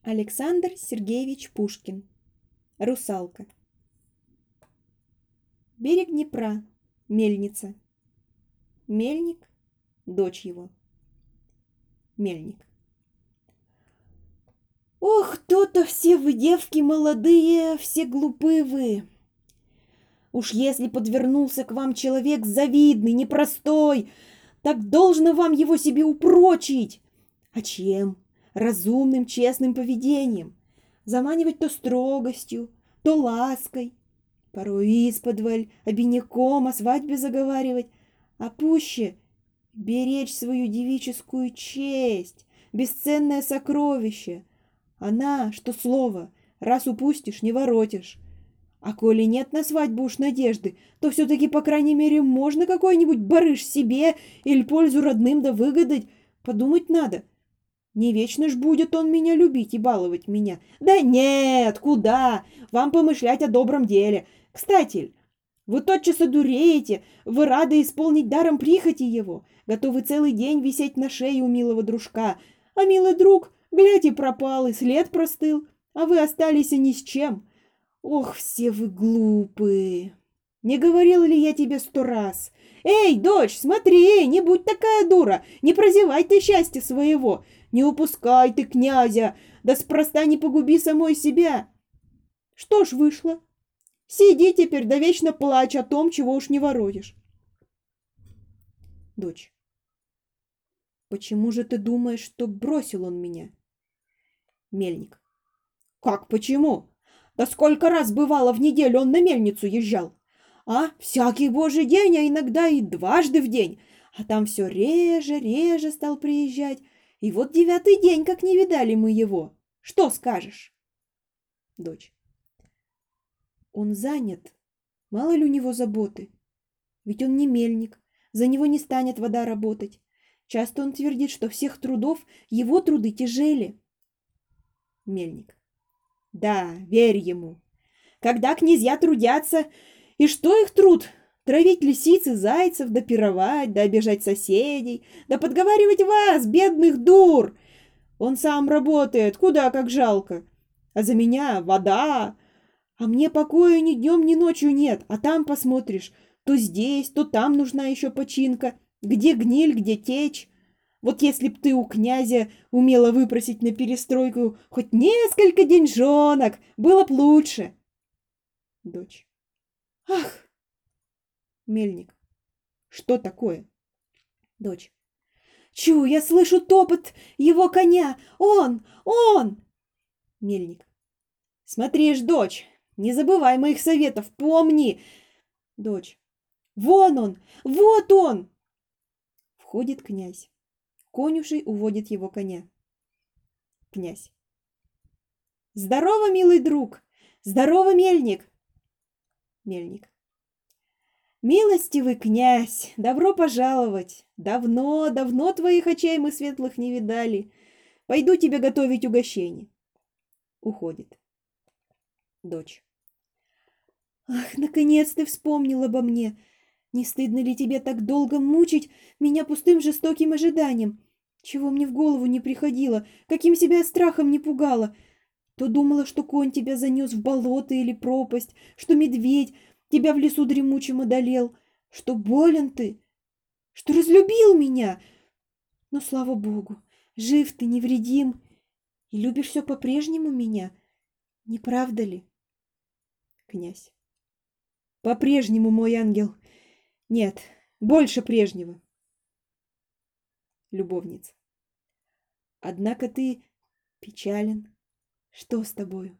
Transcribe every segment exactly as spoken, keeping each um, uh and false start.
Александр Сергеевич Пушкин. Русалка. Берег Днепра. Мельница. Мельник. Дочь его. Мельник. Ох, то-то все вы, девки молодые, все глупы вы. Уж если подвернулся к вам человек завидный, непростой, так должно вам его себе упрочить. А чем? Разумным, честным поведением. Заманивать то строгостью, то лаской. Порой исподволь, обиняком о свадьбе заговаривать. А пуще беречь свою девическую честь, бесценное сокровище. Она, что слово, раз упустишь, не воротишь. А коли нет на свадьбу уж надежды, то все-таки, по крайней мере, можно какой-нибудь барыш себе или пользу родным да выгадать. Подумать надо. Не вечно ж будет он меня любить и баловать меня. Да нет, куда? Вам помышлять о добром деле. Кстати, вы тотчас одуреете, вы рады исполнить даром прихоти его, готовы целый день висеть на шее у милого дружка. А милый друг, глядь, и пропал, и след простыл, а вы остались и ни с чем. Ох, все вы глупые! Не говорил ли я тебе сто раз? Эй, дочь, смотри, не будь такая дура, не прозевай ты счастья своего, не упускай ты князя, да спроста не погуби самой себя. Что ж вышло? Сиди теперь да вечно плачь о том, чего уж не воротишь. Дочь. Почему же ты думаешь, что бросил он меня? Мельник. Как почему? Да сколько раз бывало в неделю он на мельницу езжал? А всякий божий день, а иногда и дважды в день. А там все реже, реже стал приезжать. И вот девятый день, как не видали мы его. Что скажешь? Дочь. Он занят. Мало ли у него заботы. Ведь он не мельник. За него не станет вода работать. Часто он твердит, что всех трудов его труды тяжели. Мельник. Да, верь ему. Когда князья трудятся, и что их труд? Травить лисиц и зайцев, да пировать, да обижать соседей, да подговаривать вас, бедных дур. Он сам работает, куда как жалко. А за меня вода. А мне покоя ни днем, ни ночью нет. А там посмотришь, то здесь, то там нужна еще починка. Где гниль, где течь. Вот если б ты у князя умела выпросить на перестройку хоть несколько деньжонок, было б лучше. Дочь. Ах! Мельник. Что такое? Дочь. Чу, я слышу топот его коня. Он, он! Мельник. Смотришь, дочь, не забывай моих советов, помни. Дочь. Вон он, вот он! Входит князь. Конюшей уводит его коня. Князь. Здорово, милый друг! Здорово, мельник! Мельник. Милостивый князь, добро пожаловать! Давно, давно твоих очей мы светлых не видали. Пойду тебе готовить угощение. Уходит. Дочь. Ах, наконец ты вспомнил обо мне. Не стыдно ли тебе так долго мучить меня пустым жестоким ожиданием? Чего мне в голову не приходило, каким себя страхом не пугало. То думала, что конь тебя занес в болото или пропасть, что медведь тебя в лесу дремучем одолел, что болен ты, что разлюбил меня. Но, слава богу, жив ты, невредим, и любишь все по-прежнему меня. Не правда ли? Князь. По-прежнему, мой ангел. Нет, больше прежнего. Любовница. Однако ты печален. Что с тобою?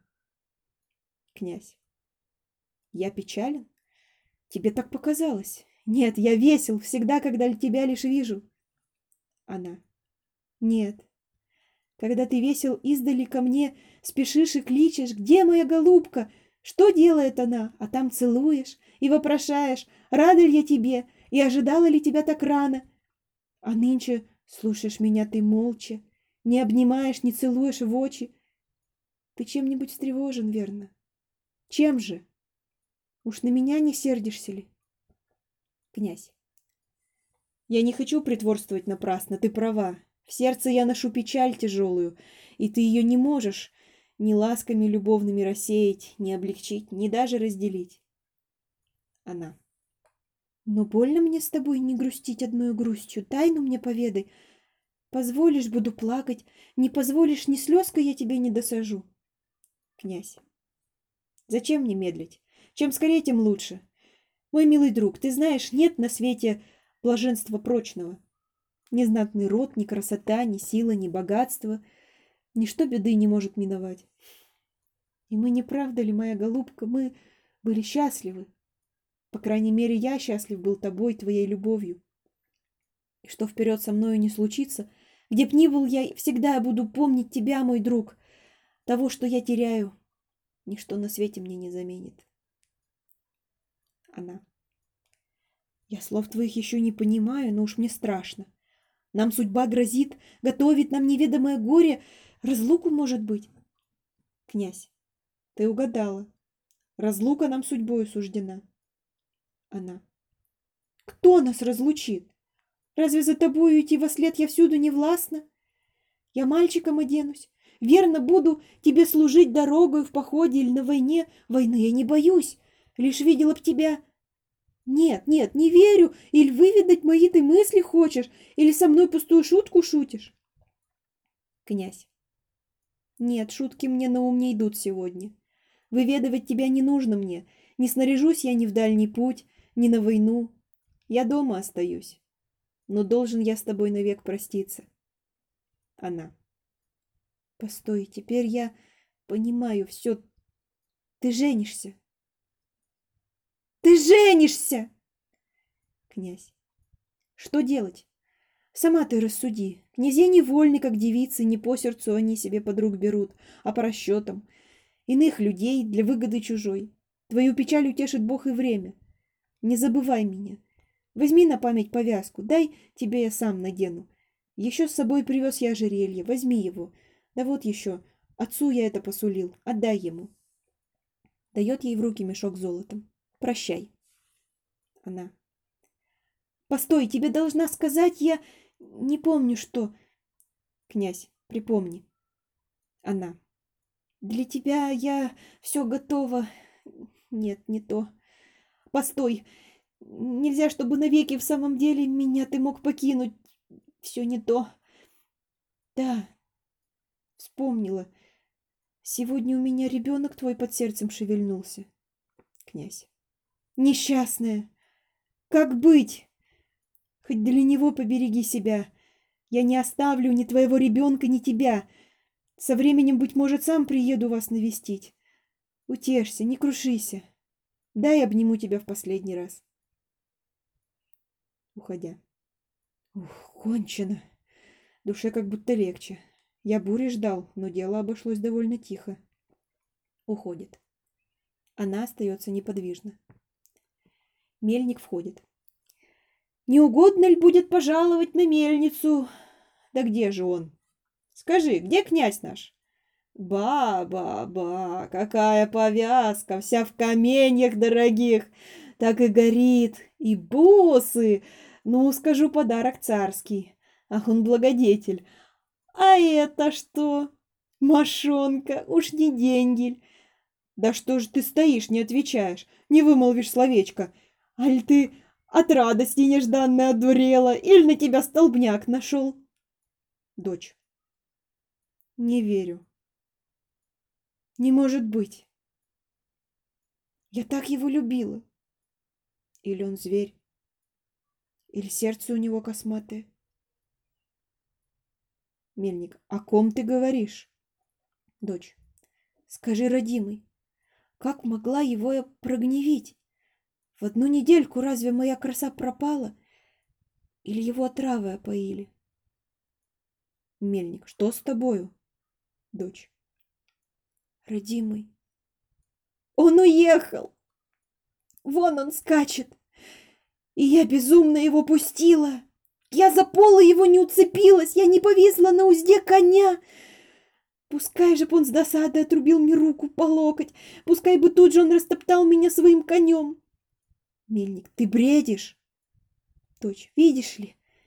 Князь. Я печален? Тебе так показалось. Нет, я весел всегда, когда тебя лишь вижу. Она. Нет. Когда ты весел издали ко мне, спешишь и кличешь: где моя голубка? Что делает она? А там целуешь и вопрошаешь: рада ли я тебе и ожидала ли тебя так рано? А нынче слушаешь меня ты молча, не обнимаешь, не целуешь в очи. Ты чем-нибудь встревожен, верно? Чем же? Уж на меня не сердишься ли? Князь. Я не хочу притворствовать напрасно, ты права. В сердце я ношу печаль тяжелую, и ты ее не можешь ни ласками любовными рассеять, ни облегчить, ни даже разделить. Она. Но больно мне с тобой не грустить одной грустью, тайну мне поведай. Позволишь, буду плакать, не позволишь, ни слезкой я тебе не досажу. Князь. Зачем мне медлить? Чем скорее, тем лучше. Мой милый друг, ты знаешь, нет на свете блаженства прочного. Ни знатный род, ни красота, ни сила, ни богатство, ничто беды не может миновать. И мы, не правда ли, моя голубка, мы были счастливы. По крайней мере, я счастлив был тобой, твоей любовью. И что вперед со мною не случится, где б ни был я, всегда я буду помнить тебя, мой друг. Того, что я теряю, ничто на свете мне не заменит. Она. Я слов твоих еще не понимаю, но уж мне страшно. Нам судьба грозит, готовит нам неведомое горе, разлуку, может быть. Князь. Ты угадала. Разлука нам судьбою суждена. Она. Кто нас разлучит? Разве за тобою идти вослед я всюду не властна? Я мальчиком оденусь, верно буду тебе служить дорогою в походе или на войне. Войны я не боюсь, лишь видела б тебя. Нет, нет, не верю, или выведать мои ты мысли хочешь, или со мной пустую шутку шутишь. Князь. Нет, шутки мне на ум не идут сегодня. Выведывать тебя не нужно мне, не снаряжусь я ни в дальний путь, ни на войну. Я дома остаюсь, но должен я с тобой навек проститься. Она. Постой, теперь я понимаю все. Ты женишься. Ты женишься! Князь. Что делать? Сама ты рассуди. Князья не вольны, как девицы, не по сердцу они себе подруг берут, а по расчетам. Иных людей для выгоды чужой. Твою печаль утешит Бог и время. Не забывай меня. Возьми на память повязку, дай тебе я сам надену. Еще с собой привез я ожерелье, возьми его. Да вот еще, отцу я это посулил, отдай ему. Дает ей в руки мешок с золотом. Прощай. Она. Постой, тебе должна сказать, я не помню, что... Князь, припомни. Она. Для тебя я все готова. Нет, не то. Постой, нельзя, чтобы навеки в самом деле меня ты мог покинуть. Все не то. Да, вспомнила. Сегодня у меня ребенок твой под сердцем шевельнулся. Князь. Несчастная. Как быть? Хоть для него побереги себя. Я не оставлю ни твоего ребенка, ни тебя. Со временем, быть может, сам приеду вас навестить. Утешься, не крушися. Дай обниму тебя в последний раз. Уходя. Ух, кончено. Душе как будто легче. Я бури ждал, но дело обошлось довольно тихо. Уходит. Она остается неподвижна. Мельник входит. Не угодно ли будет пожаловать на мельницу? Да где же он? Скажи, где князь наш? Ба-ба-ба, какая повязка, вся в каменьях дорогих, так и горит, и бусы. Ну, скажу, подарок царский. Ах, он благодетель. А это что? Мошонка, уж не деньги. Да что же ты стоишь, не отвечаешь, не вымолвишь словечко? Аль ты от радости нежданной одурела, или на тебя столбняк нашел? Дочь. Не верю. Не может быть. Я так его любила. Или он зверь, или сердце у него косматое. Мельник. О ком ты говоришь? Дочь. Скажи, родимый, как могла его я прогневить? В одну недельку разве моя краса пропала? Или его отравы опоили? Мельник. Что с тобою? Дочь. Родимый. Он уехал. Вон он скачет. И я безумно его пустила. Я за полы его не уцепилась. Я не повисла на узде коня. Пускай же б он с досадой отрубил мне руку по локоть. Пускай бы тут же он растоптал меня своим конем. Мельник. Ты бредишь? Дочь. Видишь ли,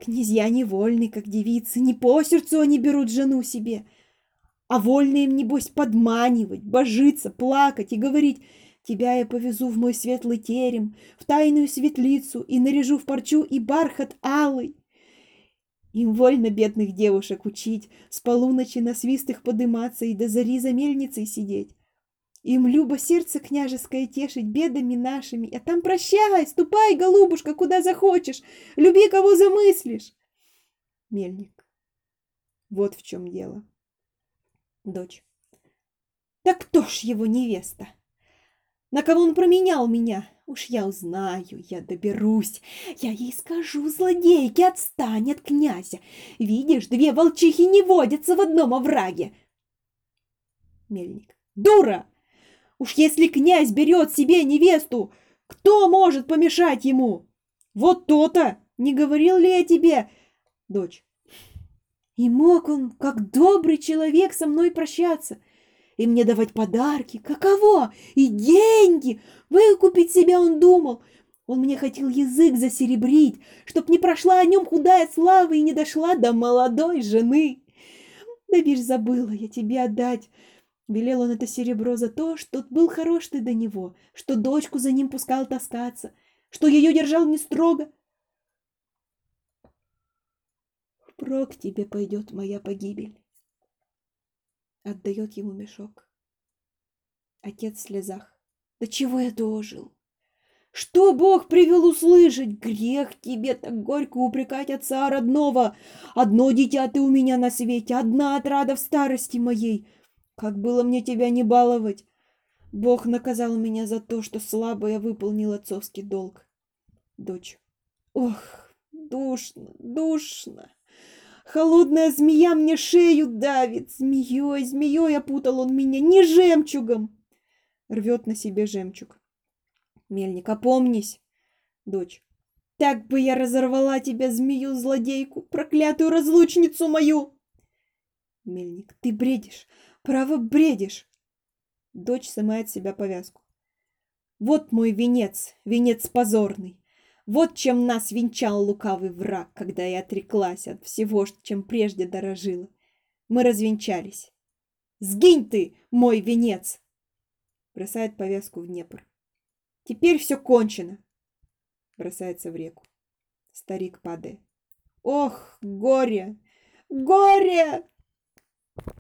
Князья не вольны, как девицы, не по сердцу они берут жену себе, а вольны им, небось, подманивать, божиться, плакать и говорить: тебя я повезу в мой светлый терем, в тайную светлицу и наряжу в парчу и бархат алый. Им вольно бедных девушек учить, с полуночи на свист их подыматься и до зари за мельницей сидеть. Им любо сердце княжеское тешить бедами нашими, а там прощай, ступай, голубушка, куда захочешь, люби, кого замыслишь. Мельник. Вот в чем дело. Дочь. Да кто ж его невеста? На кого он променял меня? Уж я узнаю, я доберусь. Я ей скажу: злодейки, отстань от князя. Видишь, две волчихи не водятся в одном овраге. Мельник. Дура! Уж если князь берет себе невесту, кто может помешать ему? Вот то-то! Не говорил ли я тебе? Дочь. И мог он, как добрый человек, со мной прощаться и мне давать подарки. Каково? И деньги! Выкупить себя он думал. Он мне хотел язык засеребрить, чтоб не прошла о нем худая слава и не дошла до молодой жены. Да бишь, забыла я тебе отдать. Велел он это серебро за то, что был хорош ты до него, что дочку за ним пускал таскаться, что ее держал не строго. Впрок тебе пойдет моя погибель. Отдает ему мешок. Отец в слезах. Да чего я дожил? Что Бог привел услышать? Грех тебе так горько упрекать отца родного. Одно дитя ты у меня на свете, одна отрада в старости моей. Как было мне тебя не баловать? Бог наказал меня за то, что слабо я выполнил отцовский долг. Дочь. Ох, душно, душно. Холодная змея мне шею давит. Змеей, змеей опутал он меня, не жемчугом. Рвет на себе жемчуг. Мельник, опомнись. Дочь. Так бы я разорвала тебя, змею-злодейку, проклятую разлучницу мою. Мельник, ты бредишь, право бредишь. Дочь сымает с себя повязку. Вот мой венец, венец позорный. Вот чем нас венчал лукавый враг, когда я отреклась от всего, чем прежде дорожила. Мы развенчались. Сгинь ты, мой венец! Бросает повязку в Днепр. Теперь все кончено. Бросается в реку. Старик падает. Ох, горе! Горе!